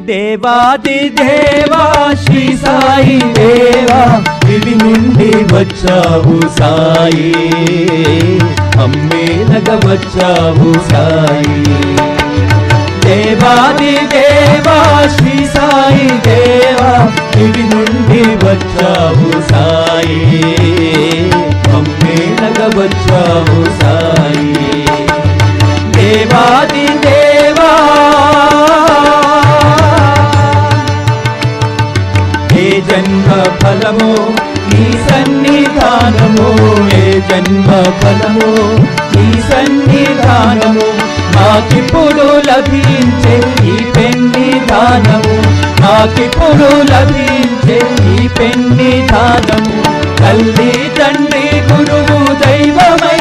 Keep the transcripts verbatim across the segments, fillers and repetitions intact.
దేవాది దేవా శ్రీ సాయి దేవా దివి నుండి వచ్చావు సాయి మమ్మేలగ వచ్చావు సాయి దేవాది దేవా శ్రీ సాయి దేవా దివి నుండి వచ్చావు సాయి మమ్మేలగ వచ్చావు సాయి దేవాది దేవా ఏ జన్మ ఫలము నీ సన్నిధానము ఏ జన్మ ఫలము నీ సన్నిధానము నాకిప్పుడు లభించే ఈ పెన్ని దానము నాకిప్పుడు లభించే ఈ పెన్ని దానము తల్లి తండ్రి గురువు దైవమై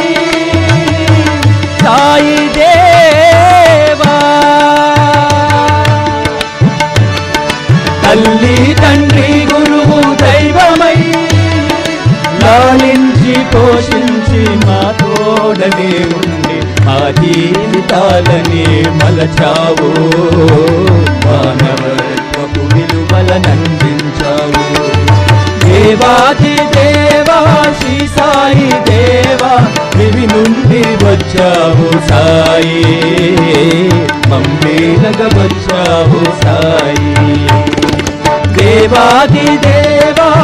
సాయి దేవా తల్లి తండ్రి గురువు దైవమై లాలించి పోషించి మా తోడనే ఉండి మా జీవితాలని మలచావు మానవత్వపు విలువలనందించావు దేవాది దేవా శ్రీ సాయి దేవా దివి నుండి వచ్చావు సాయి మమ్మేలగ వచ్చావు సాయి దేవాది దేవా